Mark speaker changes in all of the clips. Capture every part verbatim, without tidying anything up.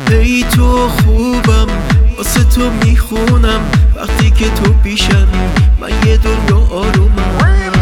Speaker 1: ای تو خوبم، واسه تو میخونم وقتی که تو پیشم، من یه دنیا آرومم.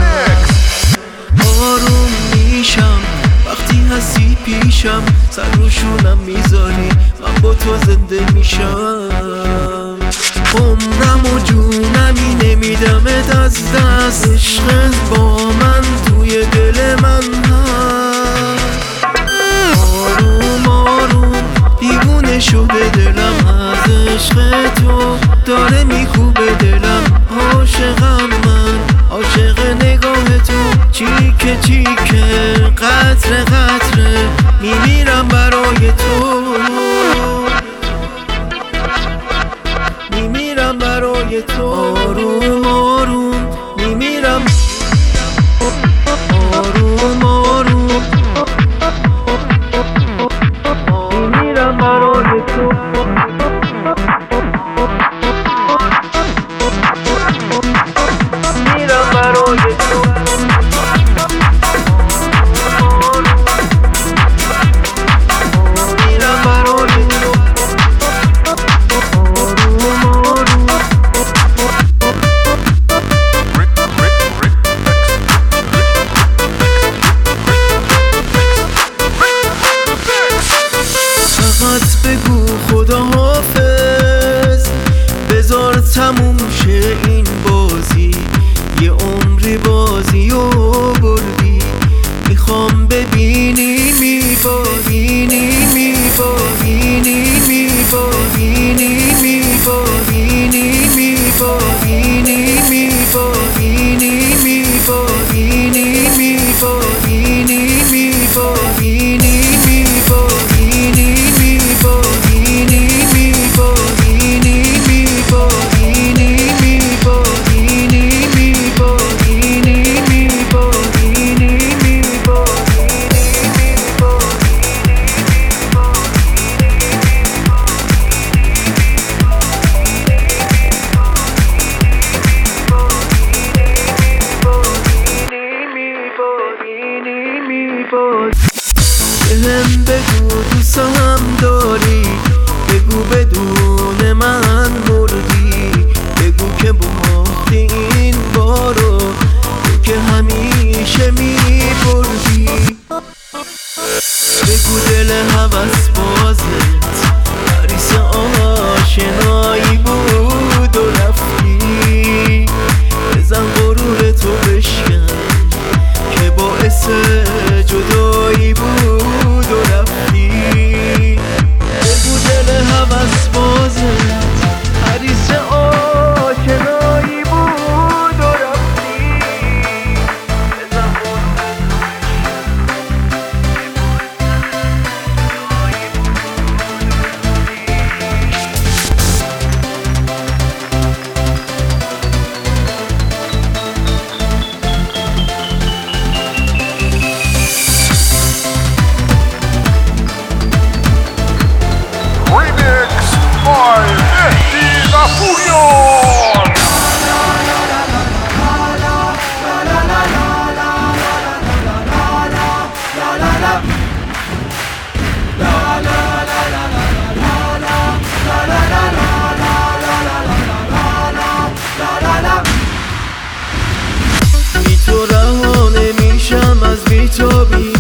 Speaker 1: آروم میشم وقتی هستی پیشم، سر روشونم میذاری من با تو زنده میشم. عمرم و جونمی نمیدمت از دست، عشقت با من توی دل من هست. آروم آروم دیوونه شده دلم از عشق تو، داره میخوبه دلم. عاشقم من، عاشق نگاه تو، چیکه چیکه قطره قطره میمیرم برای تو، میمیرم برای تو. آروم آروم میمیرم، آروم آروم میمیرم برای تو. میمیرم برای تو. بگو خدا حافظ، بذار تموم شه این بازی، یه عمری بازی و بردی. میخوام ببینی میبارینی میبارینی میبارینی میبارینی میبارینی میبارینی میبارینی میبارینی میبارینی بهم بگو دوست هم داری، بگو بدون من مردی، بگو که باختی این بارو، تو که همیشه میبردی. بگو دل هوس بازت حریص آشنایی بود و رفتی، بزن غرور تو بشکن که باعث جدایی بود و رفتی. بگو دل هوس بازت حریص آشنایی بود و رفتی، بزن غرور بی تو رها نمیشم از بی‌تابی.